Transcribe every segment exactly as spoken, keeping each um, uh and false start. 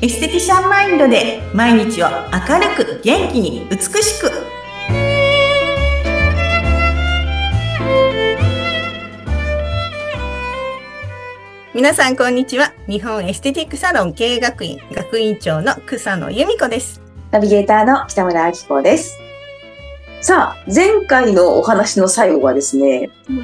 エステティシャンマインドで毎日を明るく元気に美しく。皆さんこんにちは。日本エステティックサロン経営学院学院長の草野由美子です。 ナビゲーターの北村明子です。さあ、前回のお話の最後はですね、うんうん、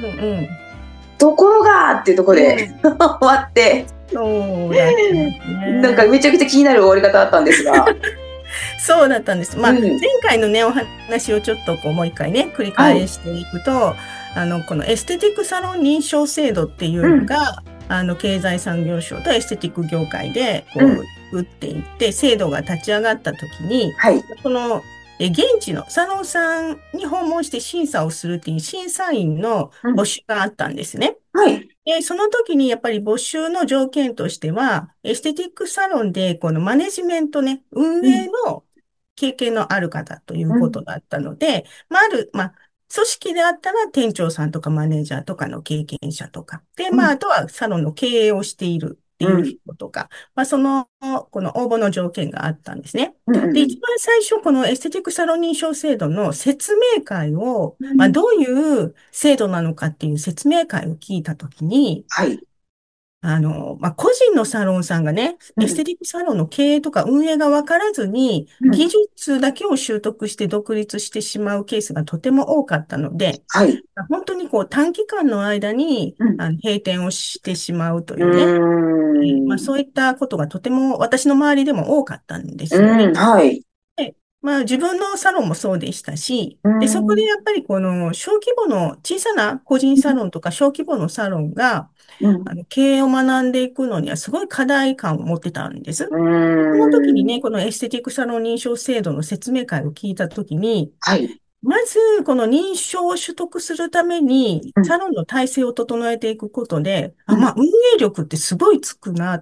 ところがっていうところで、うん、終わってそうだったね、 なんかめちゃくちゃ気になる終わり方だったんですがそうだったんです。まあ、うん、前回のねお話をちょっとこうもう一回ね繰り返していくと、はい、あのこのエステティックサロン認証制度っていうのが、うん、あの経済産業省とエステティック業界でこう、うん、打っていって制度が立ち上がった時に、はい、このえ現地のサロンさんに訪問して審査をするっていう審査員の募集があったんですね。 うん、はい。 で、その時にやっぱり募集の条件としては、エステティックサロンでこのマネジメントね、運営の経験のある方ということだったので、うん、まあ、ある、まあ、組織であったら店長さんとかマネージャーとかの経験者とか、で、まあ、あとはサロンの経営をしているっていう人とか、うん、まあ、その、この応募の条件があったんですね。で、一番最初、このエステティックサロン認証制度の説明会を、まあ、どういう制度なのかっていう説明会を聞いたときに、 はい。 あの、まあ、個人のサロンさんがね、エステティックサロンの経営とか運営が分からずに、技術だけを習得して独立してしまうケースがとても多かったので、 はい。 本当にこう短期間の間に、うん、あの閉店をしてしまうというね、うまあ、そういったことがとても私の周りでも多かったんですよね。 はい。 でまあ、自分のサロンもそうでしたし、で、そこでやっぱりこの小規模の小さな個人サロンとか小規模のサロンが、うん、あの経営を学んでいくのにはすごい課題感を持ってたんです。その時にね、このエステティックサロン認証制度の説明会を聞いた時に、はい、まずこの認証を取得するために、サロンの体制を整えていくことで、うん、あまあ、運営力ってすごいつくなって。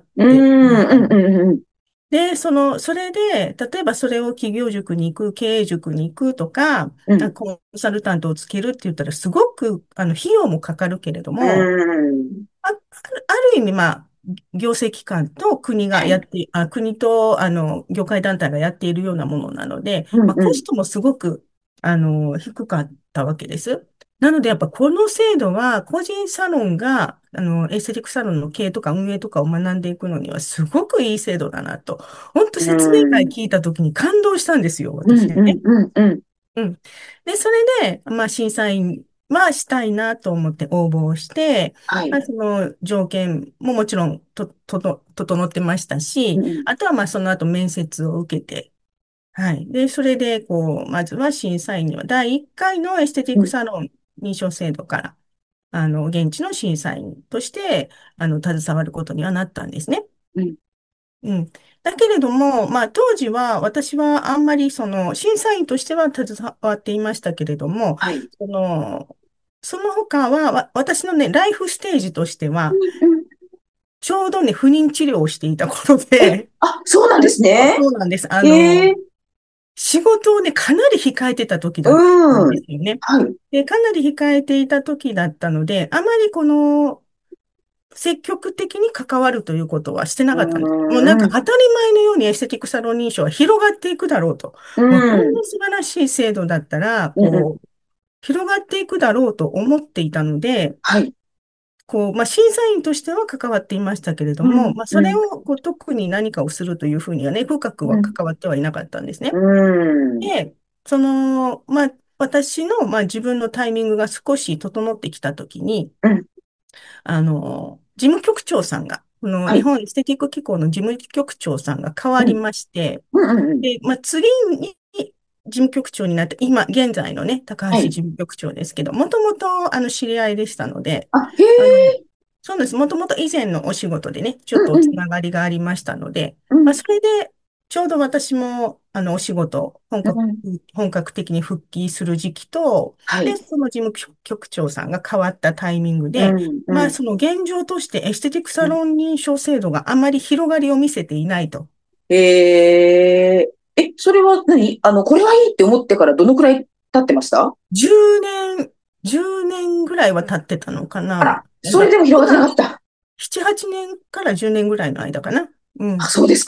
で、その、それで、例えばそれを企業塾に行く、経営塾に行くとか、うん、コンサルタントをつけるって言ったらすごく、あの、費用もかかるけれども、あ, ある意味、まあ、行政機関と国がやって、あ国と、あの、業界団体がやっているようなものなので、うんうん、まあ、コストもすごく、あの、低かったわけです。なので、やっぱこの制度は、個人サロンが、あの、エステティックサロンの経営とか運営とかを学んでいくのには、すごくいい制度だなと。本当説明会聞いたときに感動したんですよ、私ね。うん、うん、うん。で、それで、まあ、審査員はしたいなと思って応募をして、はい、まあ、その条件ももちろんと、と、と、整ってましたし、うん、あとはまあ、その後面接を受けて、はい。で、それで、こう、まずは審査員には、だいいっかいのエステティックサロン認証制度から、うん、あの、現地の審査員として、あの、携わることにはなったんですね。うん。うん。だけれども、まあ、当時は、私はあんまり、その、審査員としては携わっていましたけれども、はい。その、その他は、わ私のね、ライフステージとしては、うんうん、ちょうどね、不妊治療をしていたことで、 あ、そうなんですね。 そうなんです。あの、えー仕事をね、かなり控えてた時だったんですよね。はい。で、かなり控えていた時だったので、あまりこの、積極的に関わるということはしてなかったんです。もうなんか当たり前のようにエステティックサロン認証は広がっていくだろうと。うん、もうこんな素晴らしい制度だったら、こう、広がっていくだろうと思っていたので、はい。こう、まあ、審査員としては関わっていましたけれども、うん、まあ、それをこう特に何かをするというふうにはね、深くは関わってはいなかったんですね。うん、で、その、まあ、私の、まあ、自分のタイミングが少し整ってきたときに、うん、あの、事務局長さんが、この日本エステティック機構の事務局長さんが変わりまして、で、まあ、次に事務局長になって、今、現在のね、高橋事務局長ですけど、もともと、あの、知り合いでしたので、 あ、へえ。 そうです。もともと以前のお仕事でね、ちょっとおつながりがありましたので、うんうん、まあ、それで、ちょうど私も、あの、お仕事、本格、うん、本格的に復帰する時期と、はい、で、その事務局長さんが変わったタイミングで、うんうん、まあ、その現状としてエステティックサロン認証制度があまり広がりを見せていないと。 へえ。え、それは何あの、これはいいって思ってからどのくらい経ってました ? じゅう 年、じゅうねんぐらいは経ってたのかな。 あら、それでも広がってなかった。 なな、はちねんからじゅうねんぐらいの間かな。 うん。あ、そうですか。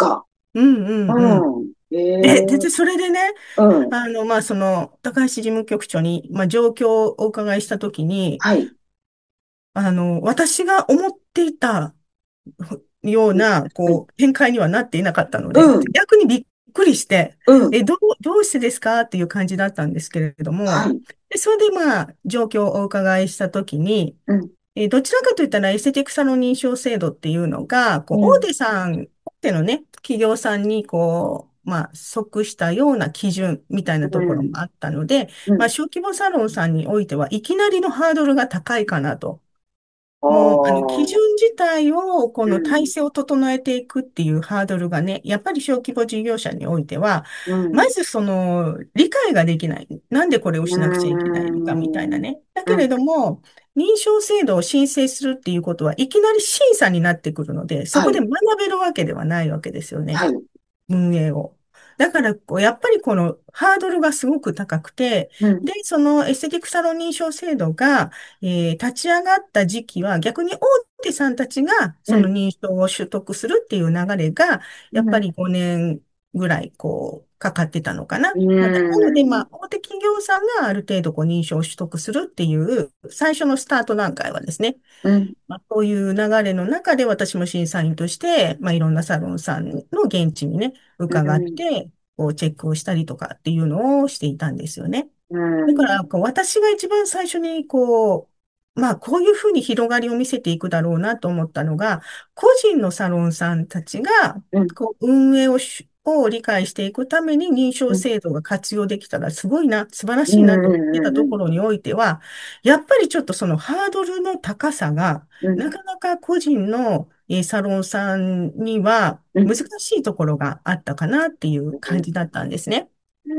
うんうんうん。 うん。えで、で、 え、 それでね、 うん。 あの、まあ、その、高橋事務局長に、まあ、状況をお伺いしたときに、 はい。 あの、私が思っていたよううん。 な、 うん。 こう、展開にはなっていなかったので、 うん。 逆にびっくりして、 うん。 え、どう、どうしてですかっていう感じだったんですけれども、 はい。 で、それでまあ、状況をお伺いしたときに、 うん。 えーどちらかといったらエステティックサロン認証制度っていうのが、こう、大うん。 手さん、大手のね、企業さんに、こう、まあ、即したような基準みたいなところもあったので、まあ、 うん。 小規模サロンさんにおいては、いきなりのハードルが高いかなと。 あもう、あの、基準あ。 自体を、この体うん。 制を整えていくっていうハードルがね、やっぱり小規模事業者においては、 うん。 まずその、理解ができない。なんでこれをうしなくちゃいけないのかみたいなん。 ね。だけれうん。 ども、認証制度を申請するっていうことはいきなり審査になってくるので、そはい。 こで学べるわけではないわけですよね。 はい。 運営を。だから、こう、やっぱりこのハードルがすごく高くて、 うん。 で、そのエステティックサロン認証制度が、えー立ち上がった時期は逆に大手さんたちがそのうん。 認証を取得するっていう流れが、やっぱりごねんぐらいこう、かかってたのかな。 うな、なので、まん。 あ、大手企業さんがある程度こう認証を取得するっていう最初のスタート段階はですね、 うん。 まあ、こういう流れの中で私も審査員として、まあ、いろんなサロンさんの現地にね、伺っうん。 て、こうチェックをしたりとかっていうのをしていたんですよね。 うん。 だから、こう私が一番最初に、こう、まあ、こういうふうに広がりを見せていくだろうなと思ったのが、個人のサロンさんたちが、 うん。 こう、運営をし、を理解していくために認うん。 証制度が活用できたらすごいな、素晴らうしいなと言ってたとん。 ころにおいては、やっぱりちょっとそのハードルの高さが、 うん。 なかなか個人のえーサロンさんにはうん。 難しいところがあったかなっていう感じだったんですね。 うん。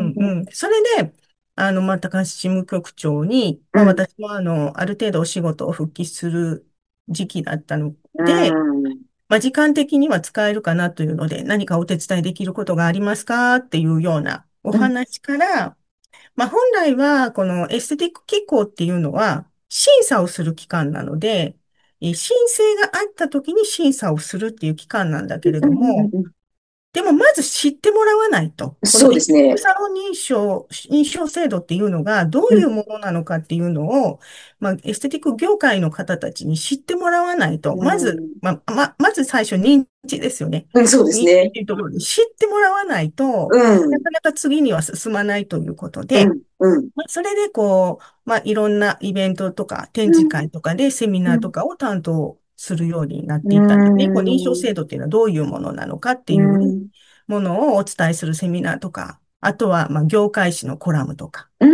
うんうん。それで、あの、まあ、高橋事務局長に、まあ、 うん。 私も、あの、ある程度お仕事を復帰する時期だったのうで、 ん。 まあ、時間的には使えるかなというので、何かお手伝いできることがありますかっていうようなおうん。 話から、まあ、本来は、このエステティック機構っていうのは、審査をする機関なので、え申請があった時に審査をするっていう機関なんだけれうん。 ども、 うん。 でも、まず知ってもらわないと。このそうエですね。 クサロン認証、認証制度っていうのがどううん。 いうものなのかっていうのを、まあ、エステティック業界の方たちに知ってもらわないと、 うまず、 ん。 まあ、ま、まず最初認知ですよね。 うん、そうです認知っね。 ていうところで知ってもらわないと、 うん。 なかなか次には進まないということで、 うん。うん。 まあ、それで、こう、まあ、いろんなイベントとか展示うん。 会とかでセミうん。 ナーとかを担当するようになっうていったんですね。こう認証ん。 制度っていうのはどういうものなのかってういうん。 ものをお伝えするセミナーとか、あとは、まあ、業界誌のコラムとか、 うん。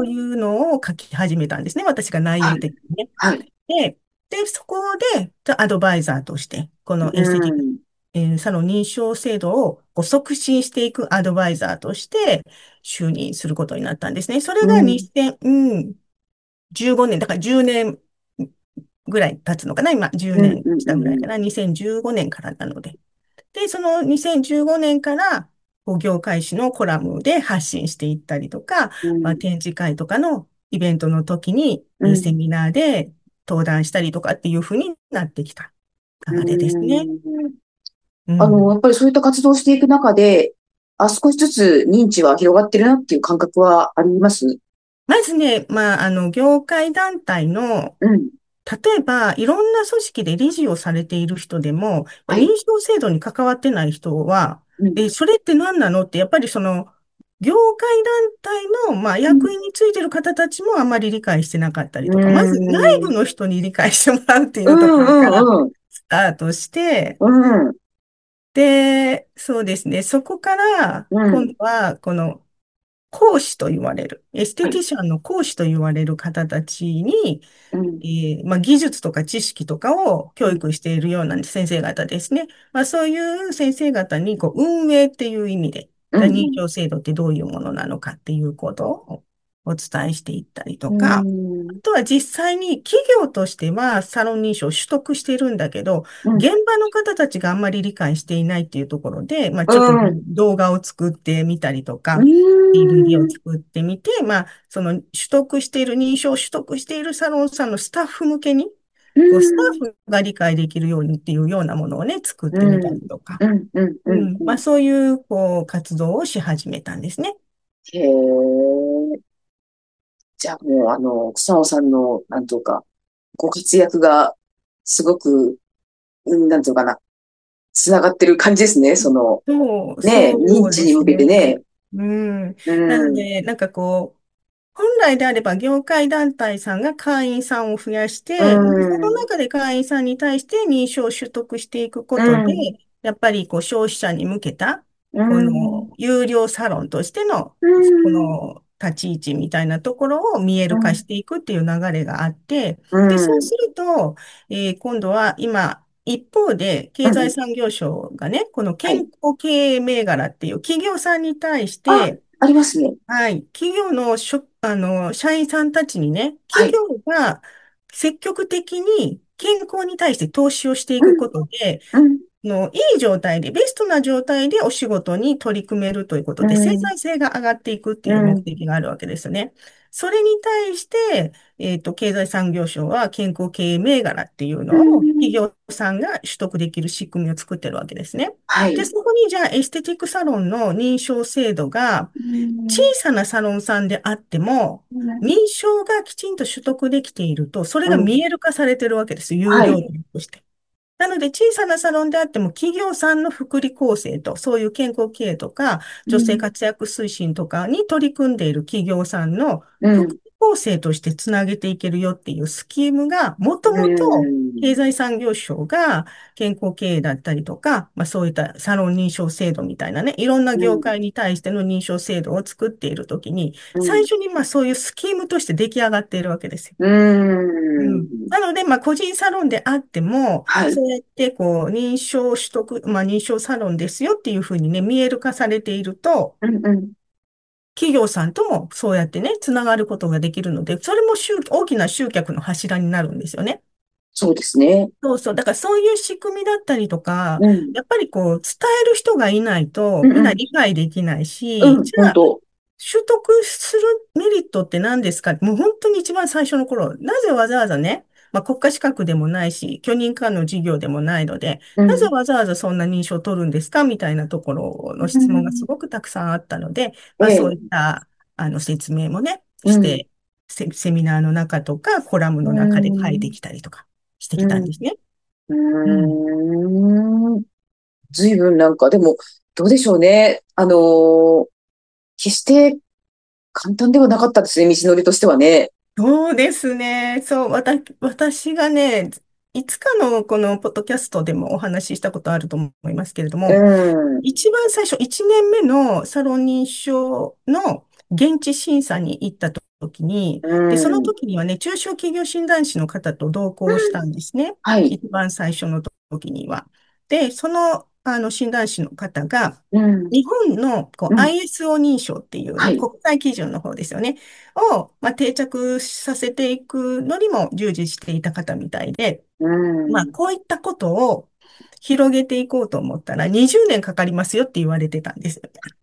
そういうのを書き始めたんですね。私が内容はい。 的にね。 はい。 で、で、そこで、じゃあアドバイザーとして、このエステティック、 うん。 えーサロン認証制度をこう促進していくアドバイザーとして就任することになったんですね。それがうん。 にせん、うん、じゅうごねん、だからじゅうねんぐらい経つのかな今、10 うん。 年うん。うん。 したぐらいかな ?にせんじゅうご 年からなので。で、そのにせんじゅうごねんから、こう業界誌のコラムで発信していったりとか、まあ、 うん。 展示会とかのイベントの時に、 うん。 えーセミナーで登壇したりとかっていう風になってきたう流れですね。 ん。あの、 うん。 やっぱりそういった活動をしていく中で、あ、少しずつ認知は広がってるなっていう感覚はあります？ まずね、まあ、あの、業界団体のうん。 例えば、いろんな組織で理事をされている人でも、 はい。 認証制度に関わってない人は、 うん。 え、それって何なのって、やっぱりその、業界団体の、まあ、 うん。 役員についてる方たちもあまり理解してなかったりうとか、まず内部ん。 の人に理解してもらうっていううところからん。うん。 スタートして、 うん。 で、そうですね、そこから、 うん。 今度は、この、講師と言われる、エステはい。 ティシャンの講師と言われる方たちに、 うん。 えーまあ、技術とか知識とかを教うん。 育しているような先生方ですね。まあ、そういう先生方にこう運営っていう意味で、 うん。 認証制度ってどういうものなのかっていうことをお伝えしていったりとうか、あん。 とは実際に企業としてはサロン認証を取得しているんだけど、 うん。 現場の方たちがあんまり理解していないっていうところで、まあ、 うちょっとん。 動画を作ってみたりとうか、ディーブイディー をん。 作ってみて、まあ、その取得している、認証を取得しているサロンさんのスタッフ向けに、 うこう、スタん、 ッフが理解できるようにっていうようなものをね、作っうてみたん、 りとか、 うん、うん、うん、 うん。 うん。 まあ、そういう、こう、活動をし始めたんですね。 へえ。じゃあもう、あの、草尾さんの、なんというか、ご活躍が、すごく、うんなんていうかな、つながってる感じですね。その、 そう、 ね、認そうで知に向けてすね。 ね。 うん。 うん、 なので、なんかこう、本来であれば業界団体さんが会員さんを増やしうて、でそのん、 中で会員さんに対して認証を取得していくこうとで、 ん、 やっぱりこう消費者に向けた、 うこん、 の有料サロンとしての、 うこん、 の立ち位置みたいなところを見える化しうん、 ていくっていう流れがあって、 うで、そうん、 すると、えー今度は今、一方で、経済うん、 産業省がね、このはい。 健康経営銘柄っていう企業さんに対しあ、 て、 ありますね。 はい。企業の職、あの、社員さんたちにね、企はい。 業が積極的に健康に対して投資をしていくうん、 ことで、 うん、 の、いい状態で、ベストな状態でお仕事に取り組めるということで、生うん、 産性が上がっていくってういう目ん、 的があるわけですよね。それに対して、えっと、経済産業省は健康経営銘柄っていううのを企ん、 業さんが取得できる仕組みを作ってるわけですね。で、 はい。 そこにじゃあエステティックサロンの認証制度がう小ん、 さなサロンさんであっても、 うん、 認証がきちんと取得できていると、それうん、 が見える化されてるわけです。有料はい。 料として。なので、小さなサロンであっても、企業さんの福利厚生と、そういう健康経営とか、女性うん、 活躍推進とかに取り組んでいる企業さんのうん、 福利厚生としてつなげていけるよっていうスキームが、もとうもと経ん、 済産業省が健康経営だったりとか、まあそういったサロン認証制度みたいなね、いろんなうん、 業界に対しての認証制度を作っているときに、 うん、 最初にまあそういうスキームとして出来上がっているわけですよ。 ううん。 ん、 なので、まあ、個人サロンであっても、 はい。 そうやって、こう、認証取得、まあ、認証サロンですよっていうふうにね、見える化されていると、 うん、うん、 企業さんともそうやってね、つながることができるので、それも集大きな集客の柱になるんですよね。 そうですね。 そうそう。だからそういう仕組みだったりとか、 うん、 やっぱりこう、伝える人がいないと、 うん、うん、 みんな理解できないし、 うん、 じゃあ、 本当。 取得するメリットって何ですか？もう本当に一番最初の頃、なぜわざわざね、まあ、国家資格でもないし、許認可の事業でもないので、 うん、 なぜわざわざそんな認証を取るんですかみたいなところうの質問がすん、 ごくたくさんあったので、まあ、そういっええ、 たあの説明もね、 うん、 して、セ、セミナーの中とか、コラムうの中で書いてん、 きたりとかしてきたんうですね。うん。 ん、うーん。ずいぶんなんか、でも、どうでしょうね。あのー決して簡単ではなかったですね、道のりとしてはね。 そうですね。そう、わた、私がね、いつかのこのポッドキャストでもお話ししたことあると思いますけれどうも、 ん、 一番最初、いちねんめのサロン認証の現地審査に行った時に、 うで、そのん、 時にはね、中小企業診断士の方と同行したんですね。 はい、 一番最初の時には。で、その、あの診断士の方が、 うん、 日本のこううん、 アイエスオー 認証っていうね、 はい、 国際基準の方ですよね。を、まあ、定着させていくのにも従事していた方みたいで、 うまあ、 ん。 こういったことを広げていこうと思ったらにじゅうねんかかりますよって言われてたんですよね。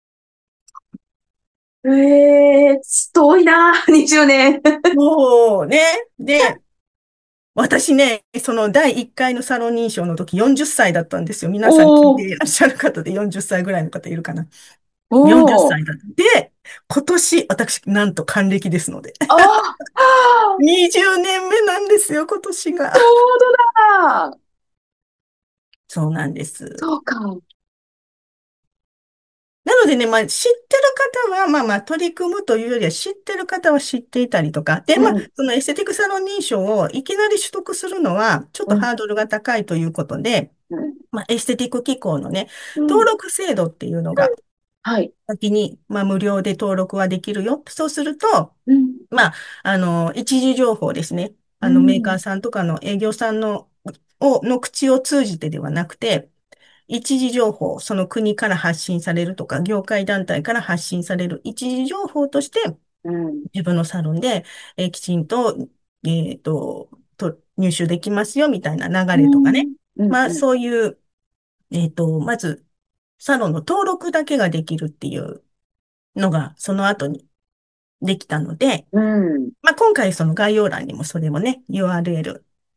ええ遠いな、にじゅうねん。 もうね。で、私ね、そのだいいっかいのサロン認証の時よんじゅっさいだったんですよ。皆さん聞いておー、 いらっしゃる方でよんじゅっさいぐらいの方いるかな。40 おー、 歳だ。で、今年、私、なんと還暦ですので。 ああ、あーにじゅうねんめなんですよ、今年が。 ちょうどだ。 そうなんです。 そうか。 なのでね、まあ、知ってる方は、まあまあ、取り組むというよりは、知ってる方は知っていたりとか、で、まあ、 うん、 そのエステティックサロン認証をいきなり取得するのは、ちょっうん、 とハードルが高いということで、 うん、 まあ、エステティック機構のね、 うん、 登録制度っていうのが、 はい。 先に、まあ、無料で登録はできるよ。そうすると、 うん、 まあ、あの、一時情報ですね。あの、メーカうん、 ーさんとかの営業さんの、を、の口を通じてではなくて、一時情報、その国から発信されるとか、業界団体から発信される一時情報として、 うん、 自分のサロンで、えーきちんと、えっと、と、入手できますよ、みたいなう流れとかね。 ん、うん、 まあ、 うん、 そういう、えっと、まず、サロンの登録だけができるっていうのが、その後にできたので、 うん、 まあ、今回その概要欄にもそれもね、ユーアールエル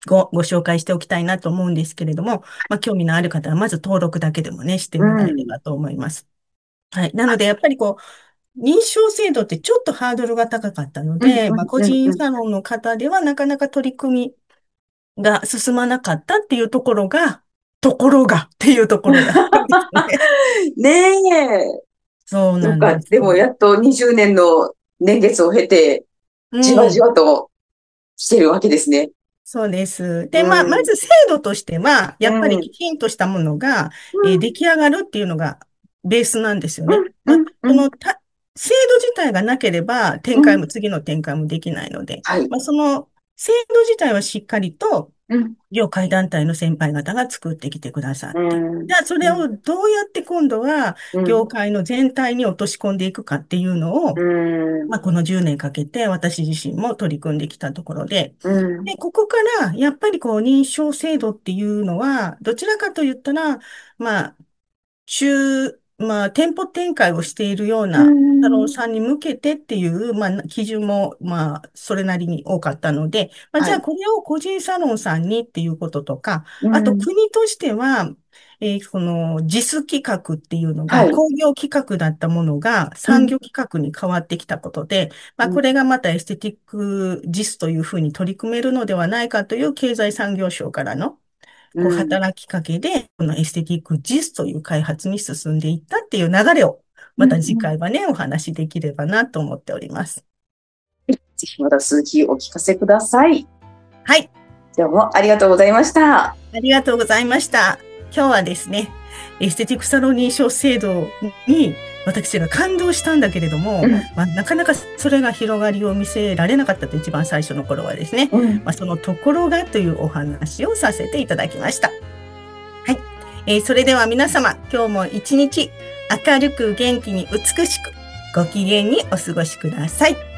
ご、ご紹介しておきたいなと思うんですけれども、まあ、興味のある方は、まず登録だけでもね、してうもらえれん。 ばと思います。はい。なので、やっぱりこう、認証制度ってちょっとハードルが高かったのうん、 で、まあ、 うん、 個うん、うん。 人サロンの方ではなかなか取り組みが進まなかったっていうところが、ところがっていうところだったんですね。 ねえ。 そうなんか、 なんです。 でもやっとにじゅうねんの年月を経て、 うじわじん。 わとしてるわけですね。 そうです。で、まあ、まうん、 ず制度としては、 うやっぱりん、 きちんとしたものが、えーうん、 出来上がるっていうのがベースなんですよね。 うん、うまあ、 ん、うん、 そのた、制度自体がなければ、展うん。 開も、次の展開もできないので、 はい。 まあ、その制度自体はしっかりと、 うん、 業界団体の先輩方が作ってきてくださうって。じん、 ゃあ、そうん、 れをどうやって今度は、 うん、 業界の全体に落とし込んでいくかっていうのうを、まあ、 ん、 このじゅうねんかけて私自身も取り組んできたところで、 うん、 で、ここから、やっぱりこう、認証制度っていうのは、どちらかと言ったら、まあ、中、まあ、店舗展開をしているよううなサロンん。 さんに向けてっていう、まあ、基準も、まあ、それなりに多かったので、まあ、じゃあ、 はい。 これを個人サロンさんにっていうこととか、あと、 うん。 国としては、えーその、実企画っていうのが、 はい。 工業企画だったものがうん。 産業企画に変わってきたことで、まあ、こうん。 れがまたエステティック実というふうに取り組めるのではないかという経済産業省からのこう、 うん。 働きかけで、このエステティックジスという開発に進んでいったっていう流れを、 うん。 また次うん。 回はね、お話しできればなと思っております。 ぜひまた続きお聞かせください。 はい。 どうもありがとうございました。 ありがとうございました。今日はですね、エステティックサロン認証制度に私が感動したんだけれども、 うん。 まあ、なかなかそれが広がりを見せられなかったと一番最初の頃はですね、 うん。 まあ、そのところがというお話をさせていただきました。はい。えーそれでは皆様、今日も一日明るく元気に美しくご機嫌にお過ごしください。